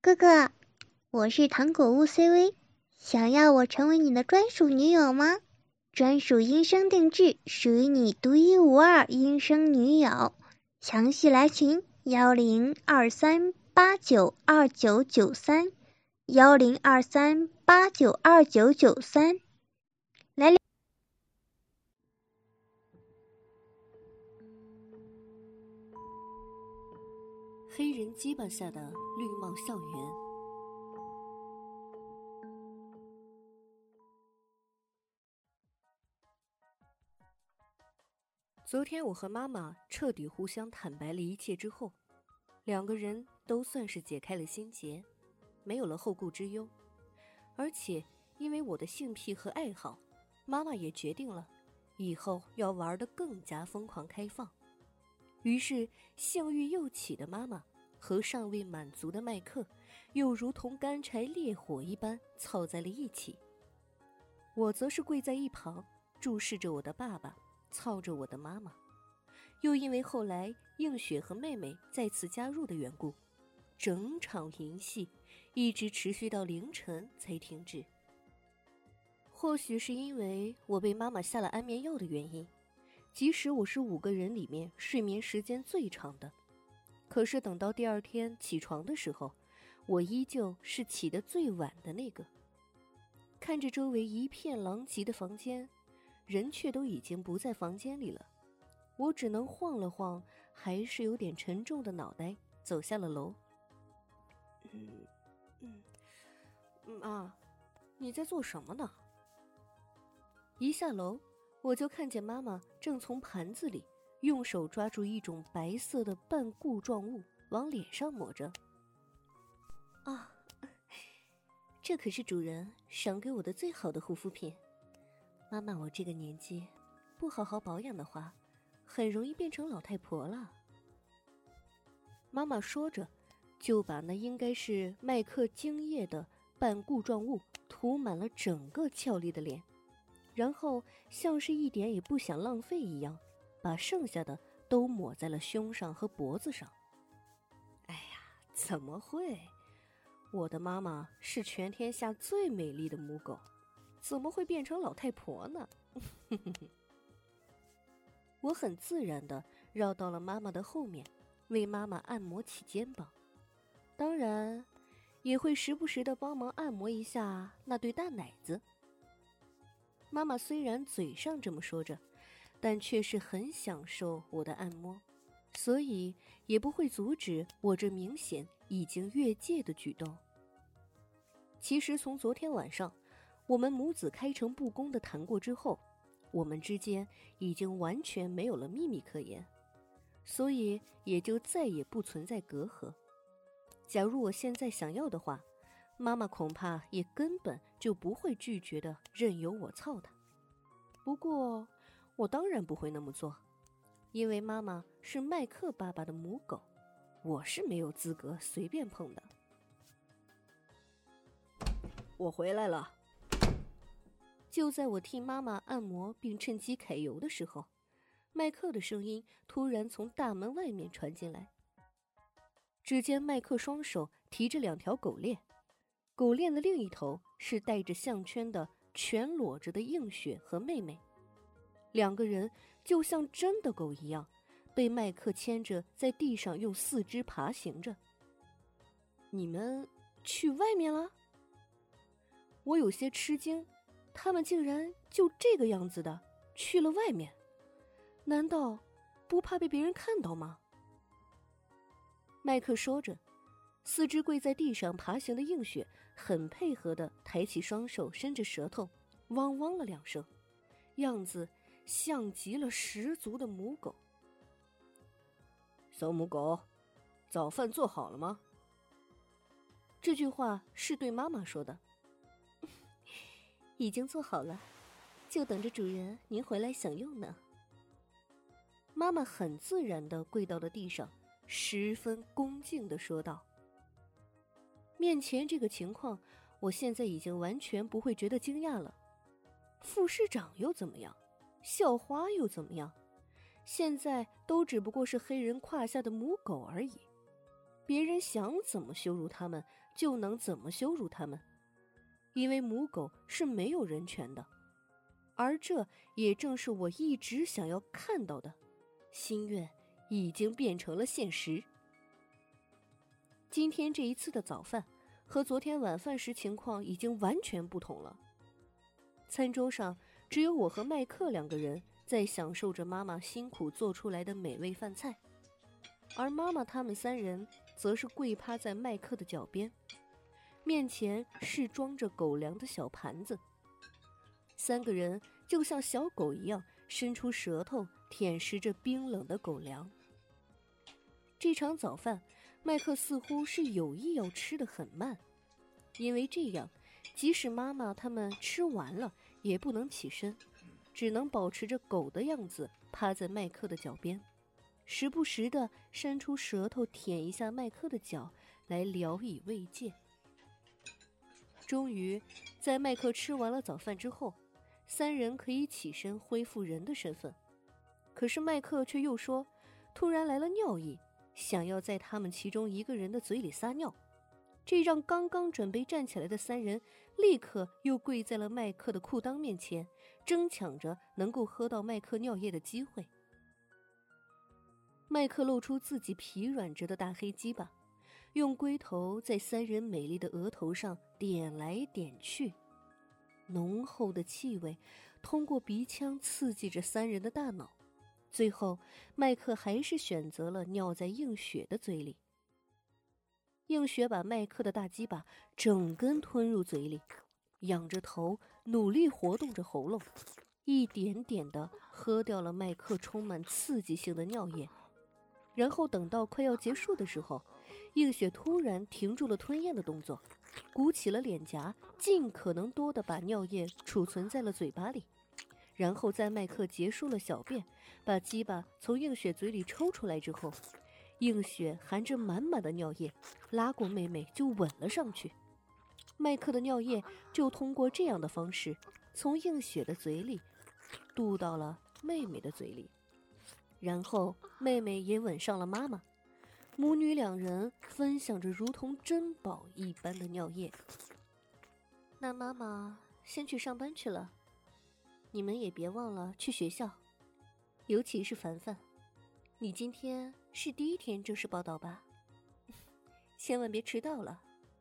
哥哥，我是糖果屋 CV，想要我成为你的专属女友吗？专属音声定制，属于你独一无二音声女友。详细来群1023892993，1023892993。来。 黑人鸡巴下的绿帽校园。昨天我和妈妈彻底互相坦白了一切之后，两个人都算是解开了心结，没有了后顾之忧。而且因为我的性癖和爱好，妈妈也决定了以后要玩得更加疯狂开放。于是性欲又起的妈妈和尚未满足的麦克又如同干柴烈火一般凑在了一起。我则是跪在一旁注视着我的爸爸操着我的妈妈。又因为后来映雪和妹妹再次加入的缘故，整场淫戏一直持续到凌晨才停止。或许是因为我被妈妈下了安眠药的原因，即使我是5个人里面睡眠时间最长的，可是等到第二天起床的时候，我依旧是起得最晚的那个。看着周围一片狼藉的房间，人却都已经不在房间里了，我只能晃了晃还是有点沉重的脑袋走下了楼。妈，你在做什么呢？一下楼我就看见妈妈正从盘子里用手抓住一种白色的半固状物往脸上抹着。这可是主人赏给我的最好的护肤品。妈妈，我这个年纪不好好保养的话，很容易变成老太婆了。妈妈说着就把那应该是麦克精液的半固状物涂满了整个俏丽的脸，然后像是一点也不想浪费一样，把剩下的都抹在了胸上和脖子上。哎呀，怎么会？我的妈妈是全天下最美丽的母狗，怎么会变成老太婆呢？我很自然地绕到了妈妈的后面，为妈妈按摩起肩膀，当然也会时不时地帮忙按摩一下那对大奶子。妈妈虽然嘴上这么说着，但却是很享受我的按摩，所以也不会阻止我这明显已经越界的举动。其实从昨天晚上我们母子开诚布公的谈过之后，我们之间已经完全没有了秘密可言，所以也就再也不存在隔阂。假如我现在想要的话，妈妈恐怕也根本就不会拒绝的，任由我操她。不过我当然不会那么做，因为妈妈是麦克爸爸的母狗，我是没有资格随便碰的。我回来了。就在我替妈妈按摩并趁机揩油的时候，麦克的声音突然从大门外面传进来。只见麦克双手提着2条狗链，狗链的另一头是带着项圈的全裸着的映雪和妹妹，两个人就像真的狗一样，被麦克牵着在地上用4肢爬行着。你们去外面了？我有些吃惊，他们竟然就这个样子的去了外面，难道不怕被别人看到吗？麦克说着，4只跪在地上爬行的映雪很配合地抬起双手，伸着舌头汪汪了2声，样子像极了十足的母狗。小母狗，早饭做好了吗？这句话是对妈妈说的。已经做好了，就等着主人您回来享用呢。妈妈很自然地跪到了地上，十分恭敬地说道。面前这个情况，我现在已经完全不会觉得惊讶了。副市长又怎么样？校花又怎么样？现在都只不过是黑人胯下的母狗而已。 别人想怎么羞辱他们就能怎么羞辱他们，因为母狗是没有人权的。而这也正是我一直想要看到的，心愿已经变成了现实。今天这一次的早饭和昨天晚饭时情况已经完全不同了。餐桌上只有我和麦克两个人在享受着妈妈辛苦做出来的美味饭菜，而妈妈他们三人则是跪趴在麦克的脚边，面前是装着狗粮的小盘子。三个人就像小狗一样伸出舌头舔食着冰冷的狗粮。这场早饭，麦克似乎是有意要吃得很慢，因为这样即使妈妈他们吃完了也不能起身，只能保持着狗的样子趴在麦克的脚边，时不时地伸出舌头舔一下麦克的脚来聊以慰藉。终于在麦克吃完了早饭之后，三人可以起身恢复人的身份。可是麦克却又说突然来了尿意，想要在他们其中一个人的嘴里撒尿，这让刚刚准备站起来的三人立刻又跪在了麦克的裤裆面前，争抢着能够喝到麦克尿液的机会。麦克露出自己疲软着的大黑鸡巴，用龟头在三人美丽的额头上点来点去，浓厚的气味通过鼻腔刺激着三人的大脑，最后麦克还是选择了尿在映雪的嘴里。映雪把麦克的大鸡巴整根吞入嘴里，仰着头努力活动着喉咙，一点点地喝掉了麦克充满刺激性的尿液。然后等到快要结束的时候，映雪突然停住了吞咽的动作，鼓起了脸颊，尽可能多地把尿液储存在了嘴巴里。然后在麦克结束了小便，把鸡巴从映雪嘴里抽出来之后，映雪含着满满的尿液拉过妹妹就吻了上去。麦克的尿液就通过这样的方式从映雪的嘴里渡到了妹妹的嘴里，然后妹妹也吻上了妈妈，母女两人分享着如同珍宝一般的尿液。那妈妈先去上班去了，你们也别忘了去学校，尤其是凡凡，你今天是第一天正式报道吧？千万别迟到了。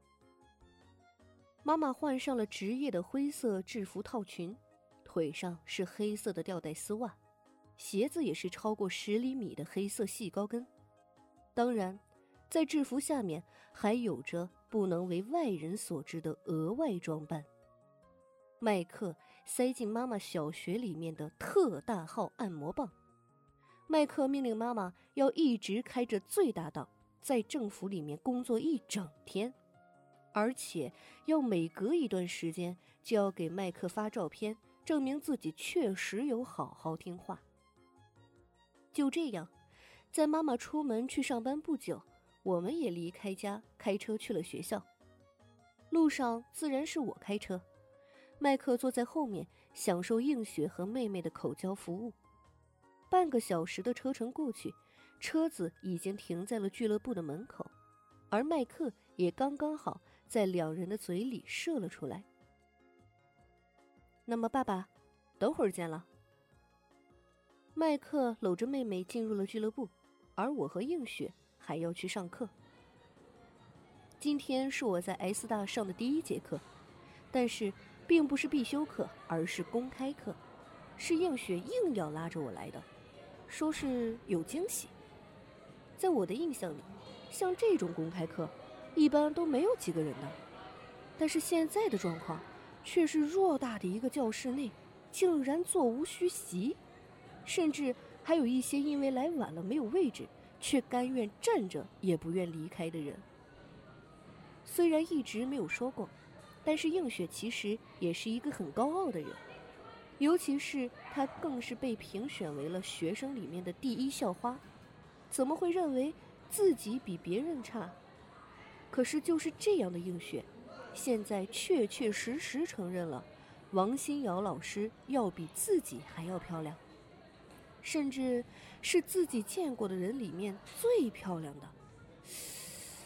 妈妈换上了职业的灰色制服套裙，腿上是黑色的吊带丝袜，鞋子也是超过10厘米的黑色细高跟。当然，在制服下面还有着不能为外人所知的额外装扮。麦克塞进妈妈小学里面的特大号按摩棒。麦克命令妈妈要一直开着最大档，在政府里面工作一整天，而且要每隔一段时间就要给麦克发照片，证明自己确实有好好听话。就这样，在妈妈出门去上班不久，我们也离开家开车去了学校。路上自然是我开车，麦克坐在后面享受映雪和妹妹的口交服务。半个小时的车程过去，车子已经停在了俱乐部的门口，而麦克也刚刚好在两人的嘴里射了出来。那么爸爸，等会儿见了。麦克搂着妹妹进入了俱乐部，而我和映雪还要去上课。今天是我在 S 大上的第1节课，但是并不是必修课，而是公开课，是映雪硬要拉着我来的，说是有惊喜。在我的印象里，像这种公开课一般都没有几个人的，但是现在的状况却是偌大的一个教室内竟然座无虚席，甚至还有一些因为来晚了没有位置，却甘愿站着也不愿离开的人。虽然一直没有说过，但是映雪其实也是一个很高傲的人，尤其是她更是被评选为了学生里面的第1校花，怎么会认为自己比别人差？可是就是这样的映雪，现在确确实实承认了王新瑶老师要比自己还要漂亮，甚至是自己见过的人里面最漂亮的。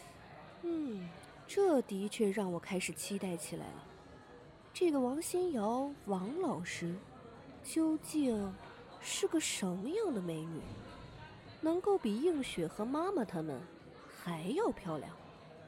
这的确让我开始期待起来了。这个王新瑶王老师究竟是个什么样的美女，能够比映雪和妈妈她们还要漂亮？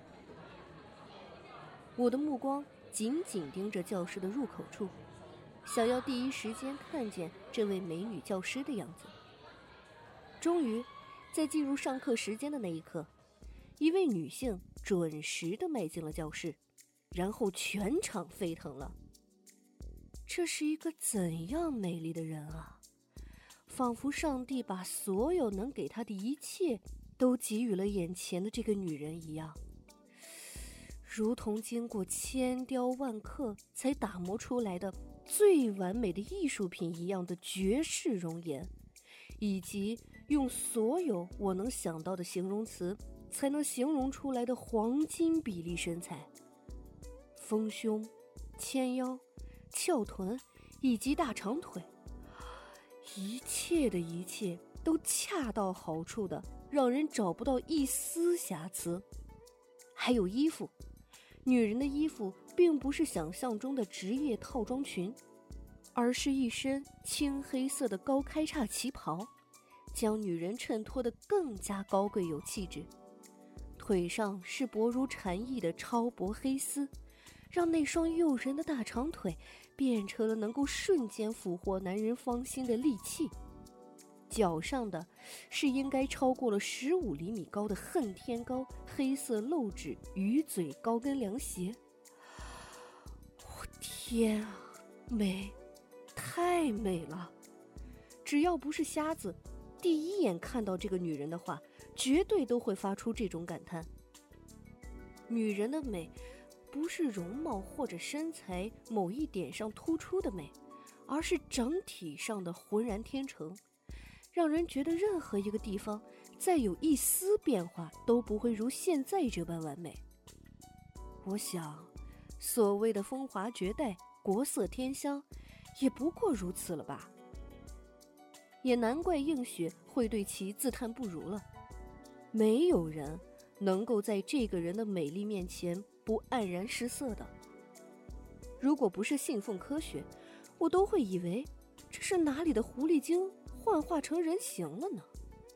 我的目光紧紧盯着教室的入口处，想要第一时间看见这位美女教师的样子。终于在进入上课时间的那一刻，一位女性准时地迈进了教室，然后全场沸腾了。这是一个怎样美丽的人啊，仿佛上帝把所有能给她的一切都给予了眼前的这个女人一样，如同经过千雕万刻才打磨出来的最完美的艺术品一样的绝世容颜，以及用所有我能想到的形容词才能形容出来的黄金比例身材，丰胸、纤腰、翘臀以及大长腿，一切的一切都恰到好处的让人找不到一丝瑕疵。还有衣服，女人的衣服并不是想象中的职业套装裙，而是一身青黑色的高开叉旗袍，将女人衬托得更加高贵有气质。腿上是薄如蝉翼的超薄黑丝，让那双诱人的大长腿变成了能够瞬间俘获男人芳心的利器。脚上的是应该超过了15厘米高的恨天高黑色露趾鱼嘴高跟凉鞋。我天啊，美，太美了！只要不是瞎子，第一眼看到这个女人的话，绝对都会发出这种感叹。女人的美不是容貌或者身材某一点上突出的美，而是整体上的浑然天成，让人觉得任何一个地方再有一丝变化都不会如现在这般完美。我想，所谓的风华绝代、国色天香，也不过如此了吧。也难怪映雪会对其自叹不如了。没有人能够在这个人的美丽面前不黯然失色的。如果不是信奉科学，我都会以为这是哪里的狐狸精幻化成人形了呢。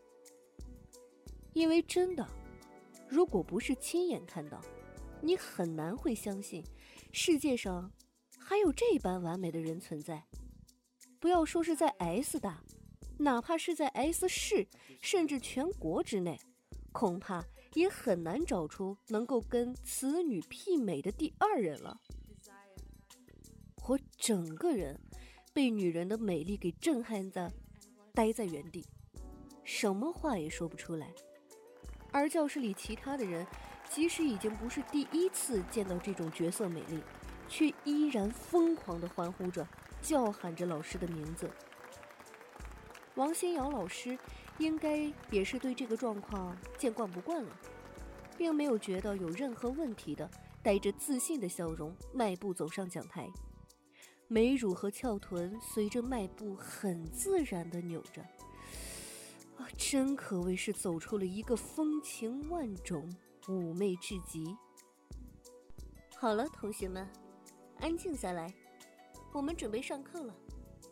因为真的，如果不是亲眼看到，你很难会相信世界上还有这般完美的人存在。不要说是在 S 大，哪怕是在 S 市甚至全国之内，恐怕也很难找出能够跟此女媲美的第二人了。我整个人被女人的美丽给震撼的呆在原地，什么话也说不出来。而教室里其他的人即使已经不是第一次见到这种绝色美丽，却依然疯狂地欢呼着，叫喊着老师的名字。王新瑶老师应该也是对这个状况见惯不惯了，并没有觉得有任何问题的，带着自信的笑容迈步走上讲台，美乳和翘臀随着迈步很自然地扭着，真可谓是走出了一个风情万种、妩媚至极。好了，同学们，安静下来，我们准备上课了。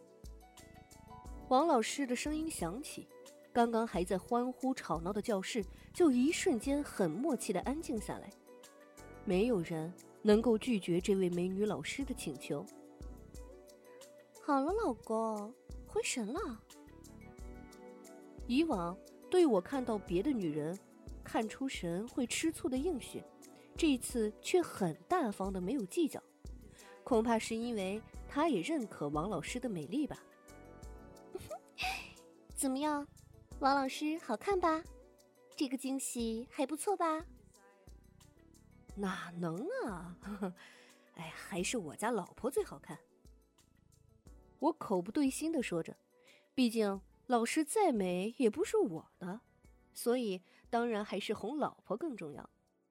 王老师的声音响起，刚刚还在欢呼吵闹的教室就一瞬间很默契地安静下来，没有人能够拒绝这位美女老师的请求。好了，老公，回神了。以往对我看到别的女人看出神会吃醋的映雪，这次却很大方的没有计较，恐怕是因为她也认可王老师的美丽吧。怎么样，王老师好看吧？这个惊喜还不错吧？哪能啊，还是我家老婆最好看。我口不对心地说着，毕竟老师再美也不是我的，所以当然还是哄老婆更重要。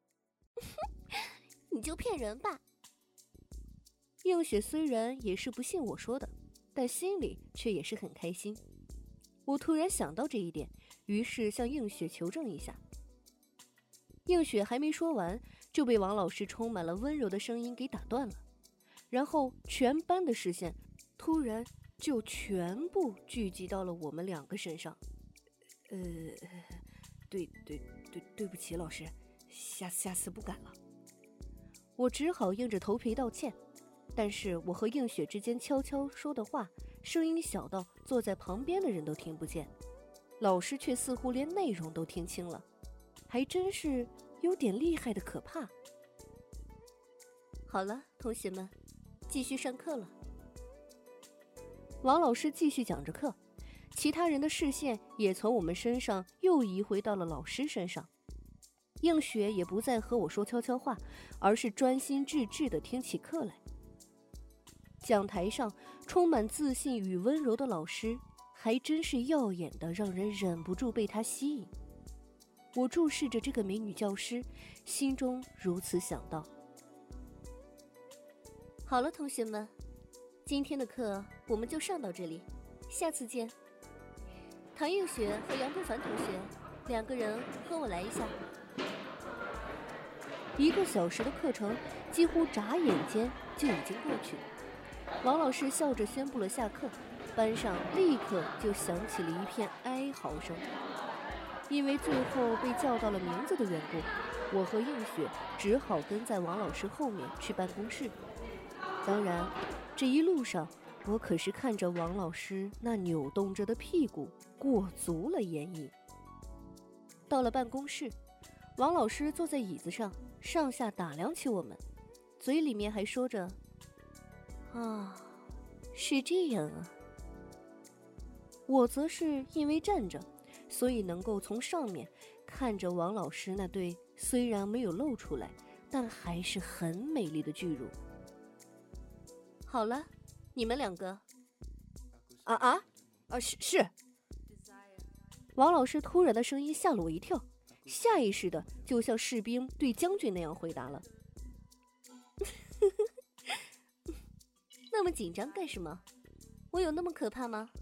你就骗人吧。映雪虽然也是不信我说的，但心里却也是很开心。我突然想到这一点，于是向映雪求证一下。 映雪还没说完，就被王老师充满了温柔的声音给打断了，然后全班的视线突然就全部聚集到了我们两个身上。对不起，老师，下次不敢了。我只好硬着头皮道歉，但是我和映雪之间悄悄说的话，声音小到坐在旁边的人都听不见，老师却似乎连内容都听清了，还真是有点厉害的可怕。好了，同学们，继续上课了。王老师继续讲着课，其他人的视线也从我们身上又移回到了老师身上。映雪也不再和我说悄悄话，而是专心致志地听起课来。讲台上充满自信与温柔的老师，还真是耀眼的，让人忍不住被她吸引。我注视着这个美女教师，心中如此想到。好了，同学们，今天的课我们就上到这里，下次见。唐映雪和杨不凡同学2个人和我来一下。1个小时的课程几乎眨眼间就已经过去，王老师笑着宣布了下课，班上立刻就响起了一片哀嚎声。因为最后被叫到了名字的缘故，我和映雪只好跟在王老师后面去办公室。当然，这一路上我可是看着王老师那扭动着的屁股过足了眼瘾。到了办公室，王老师坐在椅子上，上下打量起我们，嘴里面还说着：“啊，是这样啊。”我则是因为站着，所以能够从上面看着王老师那对虽然没有露出来，但还是很美丽的巨乳。好了，你们2个。是。王老师突然的声音吓了我一跳，下意识的就像士兵对将军那样回答了。那么紧张干什么？我有那么可怕吗？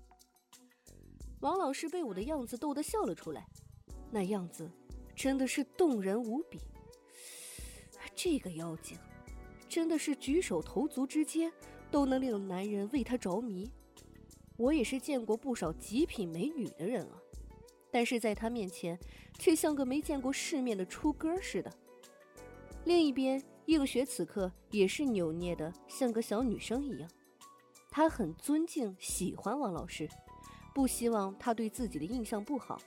王老师被我的样子逗得笑了出来，那样子真的是动人无比。这个妖精真的是举手投足之间都能令男人为她着迷。我也是见过不少极品美女的人了，但是在她面前却像个没见过世面的出歌似的。另一边，映雪此刻也是扭捏的像个小女生一样，她很尊敬喜欢王老师，不希望他对自己的印象不好。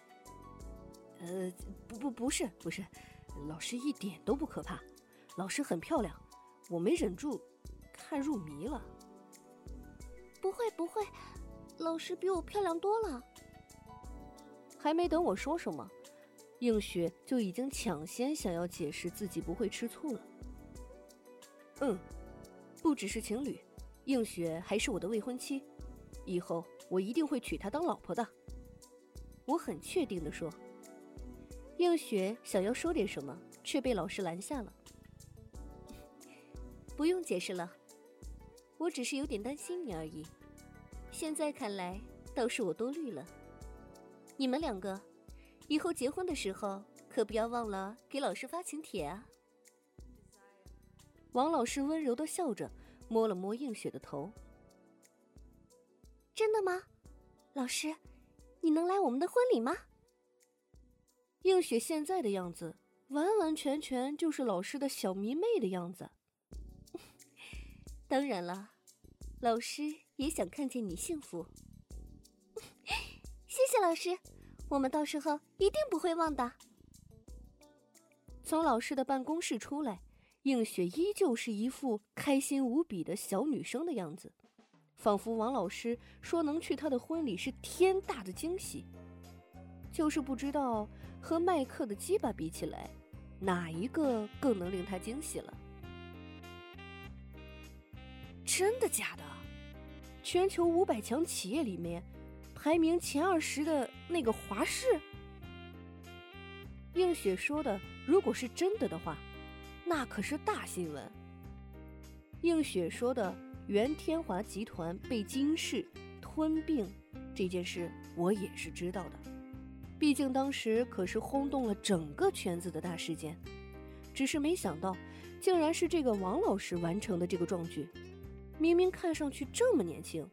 不是，老师一点都不可怕，老师很漂亮，我没忍住看入迷了。 不会，老师比我漂亮多了。 还没等我说什么，映雪就已经抢先想要解释自己不会吃醋了。不只是情侣，映雪还是我的未婚妻，以后我一定会娶她当老婆的。我很确定地说。映雪想要说点什么，却被老师拦下了。不用解释了，我只是有点担心你而已。现在看来，倒是我多虑了。你们2个，以后结婚的时候，可不要忘了给老师发请帖啊。王老师温柔地笑着，摸了摸映雪的头。 真的吗？老师，你能来我们的婚礼吗？ 映雪现在的样子，完完全全就是老师的小迷妹的样子。 当然了，老师也想看见你幸福。谢谢老师，我们到时候一定不会忘的。 从老师的办公室出来，映雪依旧是一副开心无比的小女生的样子，仿佛王老师说能去她的婚礼是天大的惊喜。就是不知道和麦克的鸡巴比起来，哪一个更能令她惊喜了。真的假的？全球500强企业里面排名前20的那个华视？映雪说的如果是真的的话，那可是大新闻。映雪说的原天华集团被金氏吞并这件事，我也是知道的。 毕竟当时可是轰动了整个圈子的大事件。只是没想到，竟然是这个王老师完成的这个壮举，明明看上去这么年轻。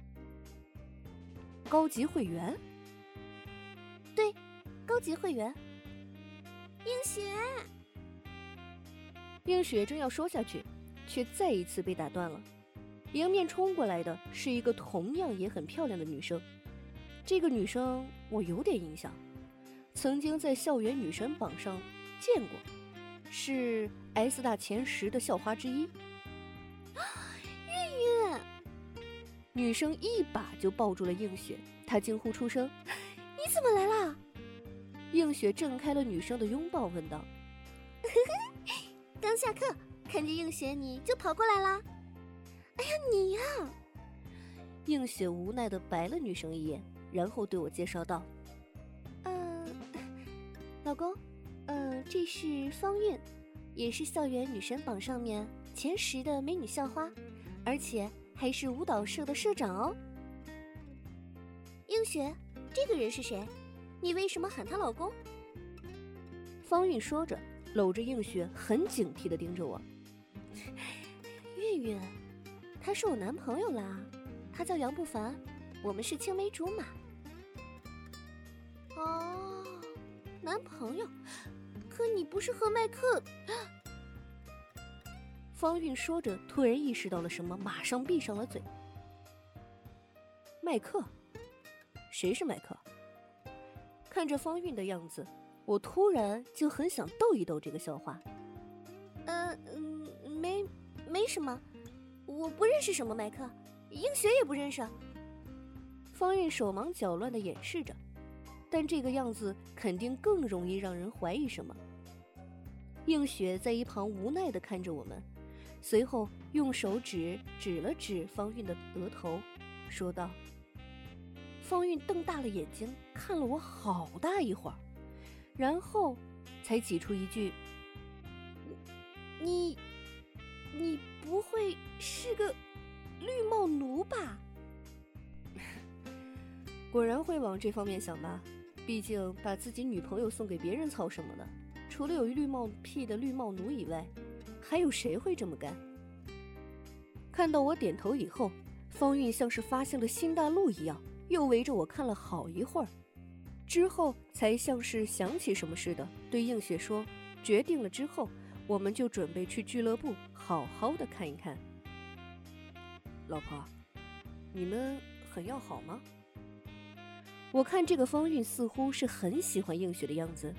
高级会员？ 对，高级会员。映雪， 映雪正要说下去，却再一次被打断了。迎面冲过来的是一个同样也很漂亮的女生。这个女生我有点印象，曾经在校园女神榜上见过，是 S 大前10的校花之一。 韵韵， 女生一把就抱住了映雪，她惊呼出声：“ 你怎么来啦？” 映雪挣开了女生的拥抱，问道：“ 刚下课，看见映雪你就跑过来啦？哎呀，你呀！” 映雪无奈地白了女生一眼，然后对我介绍道：“ 老公，这是方韵，也是校园女神榜上面前10的美女校花，而且还是舞蹈社的社长哦。”映雪，这个人是谁？你为什么喊她老公？ 方韵说着，搂着映雪，很警惕地盯着我。 韵韵，他是我男朋友啦，他叫杨不凡，我们是青梅竹马。哦，男朋友？可你不是和麦克？ 方韵说着，突然意识到了什么，马上闭上了嘴。麦克？谁是麦克？看着方韵的样子，我突然就很想逗一逗这个校花。 没什么，我不认识什么麦克，映雪也不认识。 方韵手忙脚乱地掩饰着，但这个样子肯定更容易让人怀疑什么。映雪在一旁无奈地看着我们，随后用手指了指方韵的额头，说道。方韵瞪大了眼睛看了我好大一会儿，然后才挤出一句：“ 你不会是个绿帽奴吧？” 果然会往这方面想吧，毕竟把自己女朋友送给别人操什么的，除了有绿帽癖的绿帽奴以外，还有谁会这么干？看到我点头以后，方韵像是发现了新大陆一样，又围着我看了好一会儿，之后才像是想起什么似的，对映雪说：“决定了之后，我们就准备去俱乐部好好的看一看。”老婆，你们很要好吗？我看这个方韵似乎是很喜欢映雪的样子。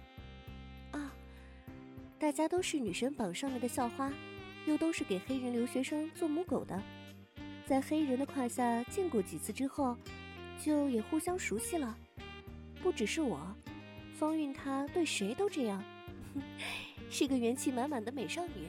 大家都是女神榜上面的校花，又都是给黑人留学生做母狗的，在黑人的胯下见过几次之后，就也互相熟悉了。不只是我，方韵她对谁都这样，是个元气满满的美少女。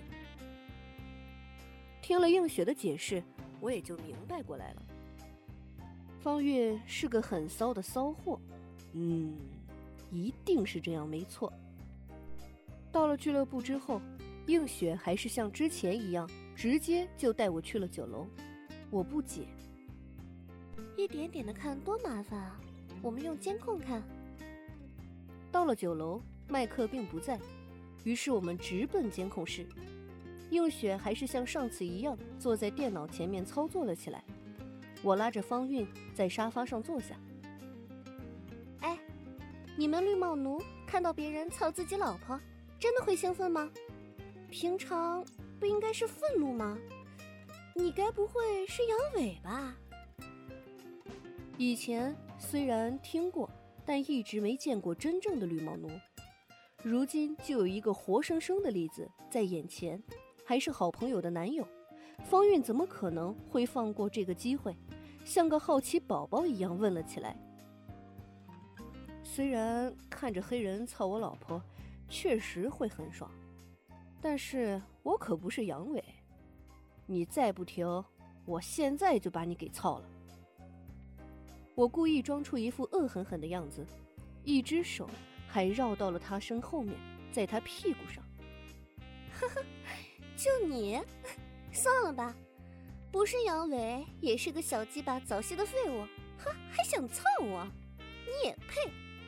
听了映雪的解释，我也就明白过来了。方韵是个很骚的骚货，一定是这样没错。到了俱乐部之后，映雪还是像之前一样，直接就带我去了酒楼。我不解， 一点点的看多麻烦啊，我们用监控看。 到了酒楼，麦克并不在，于是我们直奔监控室。映雪还是像上次一样坐在电脑前面操作了起来。我拉着方韵在沙发上坐下。 哎，你们绿帽奴看到别人操自己老婆，真的会兴奋吗？平常不应该是愤怒吗？你该不会是阳痿吧？ 以前虽然听过，但一直没见过真正的绿帽奴。如今就有一个活生生的例子在眼前，还是好朋友的男友。方韵怎么可能会放过这个机会，像个好奇宝宝一样问了起来。虽然看着黑人操我老婆确实会很爽，但是我可不是阳痿，你再不停，我现在就把你给操了。我故意装出一副恶狠狠的样子，一只手还绕到了他身后面，在他屁股上。 呵呵，就你，算了吧，不是阳痿，也是个小鸡巴早泄的废物，还想操我，你也配？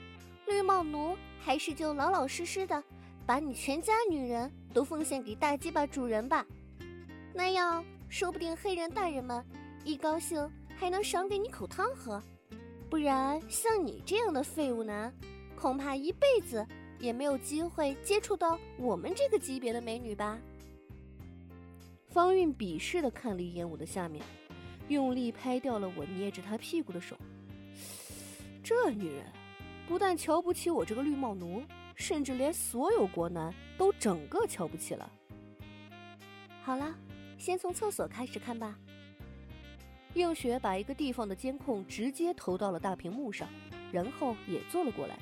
绿帽奴还是就老老实实的把你全家女人都奉献给大鸡巴主人吧，那样说不定黑人大人们一高兴还能赏给你口汤喝，不然像你这样的废物男，恐怕一辈子也没有机会接触到我们这个级别的美女吧。 方韵鄙视地看了一眼我的下面，用力拍掉了我捏着她屁股的手。这女人不但瞧不起我这个绿帽奴，甚至连所有国男都整个瞧不起了。 好了，先从厕所开始看吧。 映雪把一个地方的监控直接投到了大屏幕上，然后也坐了过来。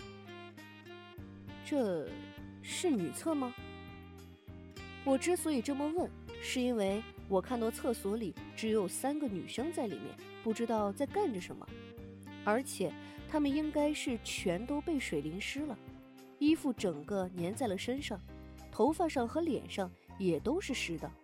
这是女厕吗？我之所以这么问，是因为我看到厕所里只有3个女生在里面，不知道在干着什么，而且她们应该是全都被水淋湿了，衣服整个粘在了身上，头发上和脸上也都是湿的。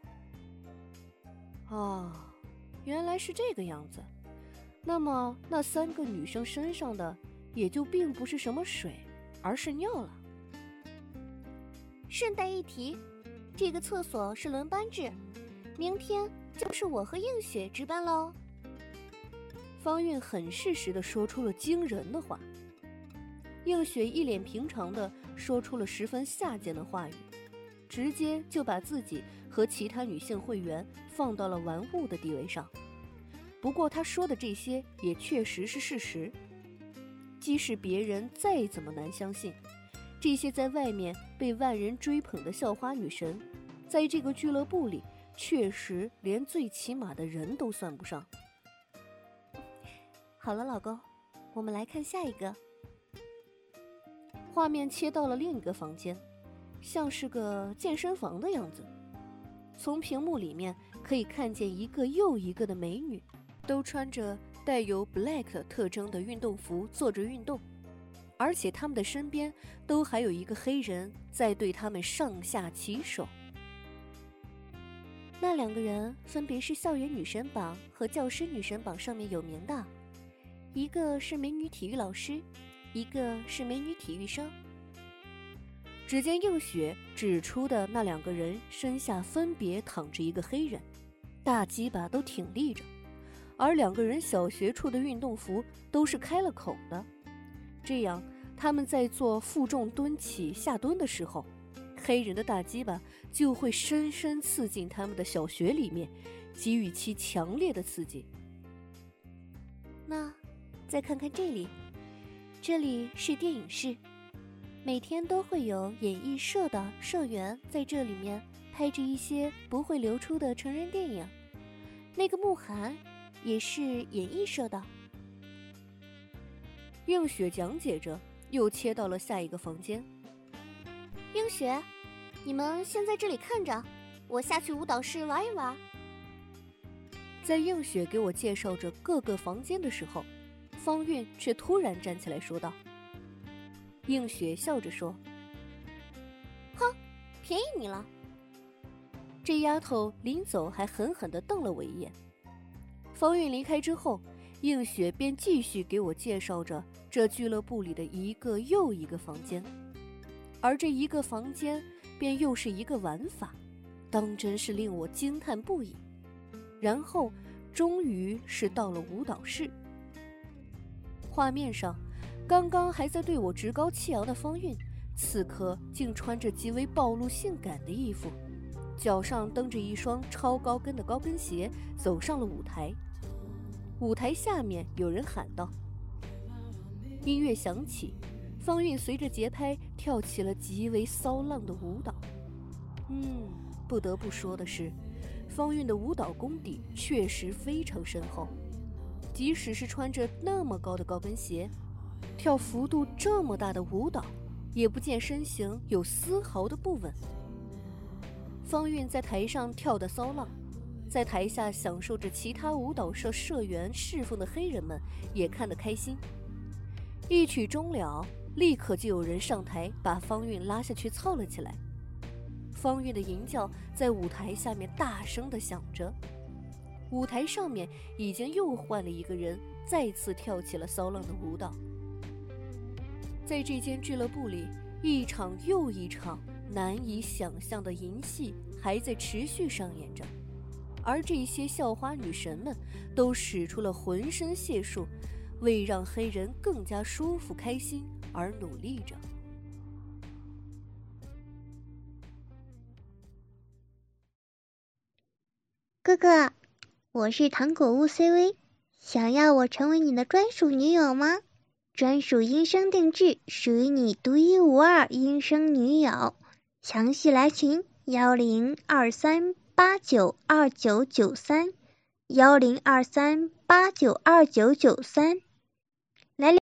原来是这个样子。那么那3个女生身上的也就并不是什么水，而是尿了。 顺带一提，这个厕所是轮班制，明天就是我和映雪值班喽。 方韵很适时地说出了惊人的话，映雪一脸平常地说出了十分下贱的话语，直接就把自己和其他女性会员放到了玩物的地位上。不过她说的这些也确实是事实，即使别人再怎么难相信，这些在外面被万人追捧的校花女神，在这个俱乐部里确实连最起码的人都算不上。 好了，老公，我们来看下一个。 画面切到了另一个房间，像是个健身房的样子。从屏幕里面可以看见一个又一个的美女，都穿着带有 black 特征的运动服做着运动，而且他们的身边都还有一个黑人在对他们上下其手。 那2个人分别是校园女神榜和教师女神榜上面有名的，一个是美女体育老师，一个是美女体育生。 只见映雪指出的那2个人身下分别躺着一个黑人，大鸡巴都挺立着，而2个人小学处的运动服都是开了口的，这样他们在做负重蹲起下蹲的时候，黑人的大鸡巴就会深深刺进他们的小穴里面，给予其强烈的刺激。 那再看看这里，这里是电影室，每天都会有演艺社的社员在这里面拍着一些不会流出的成人电影。那个慕寒也是演艺社的。 映雪讲解着，又切到了下一个房间。 映雪，你们先在这里看着，我下去舞蹈室玩一玩。 在映雪给我介绍着各个房间的时候，方韵却突然站起来说道。映雪笑着说： 哼，便宜你了。 这丫头临走还狠狠地瞪了我一眼。方韵离开之后，映雪便继续给我介绍着这俱乐部里的一个又一个房间，而这一个房间便又是一个玩法，当真是令我惊叹不已。然后终于是到了舞蹈室。画面上刚刚还在对我趾高气扬的方韵，此刻竟穿着极为暴露性感的衣服，脚上蹬着一双超高跟的高跟鞋走上了舞台。舞台下面有人喊道，音乐响起，方韵随着节拍跳起了极为骚浪的舞蹈。不得不说的是，方韵的舞蹈功底确实非常深厚，即使是穿着那么高的高跟鞋，跳幅度这么大的舞蹈，也不见身形有丝毫的不稳。方韵在台上跳得骚浪，在台下享受着其他舞蹈社社员侍奉的黑人们也看得开心。一曲终了，立刻就有人上台把方韵拉下去操了起来。方韵的吟叫在舞台下面大声地响着，舞台上面已经又换了一个人，再次跳起了骚浪的舞蹈。 在这间俱乐部里，一场又一场难以想象的淫戏还在持续上演着，而这些校花女神们都使出了浑身解数，为让黑人更加舒服开心而努力着。 哥哥，我是糖果屋 CV， 想要我成为你的专属女友吗？专属音声定制，属于你独一无二音声女友。详细来群1023892993，1023892993。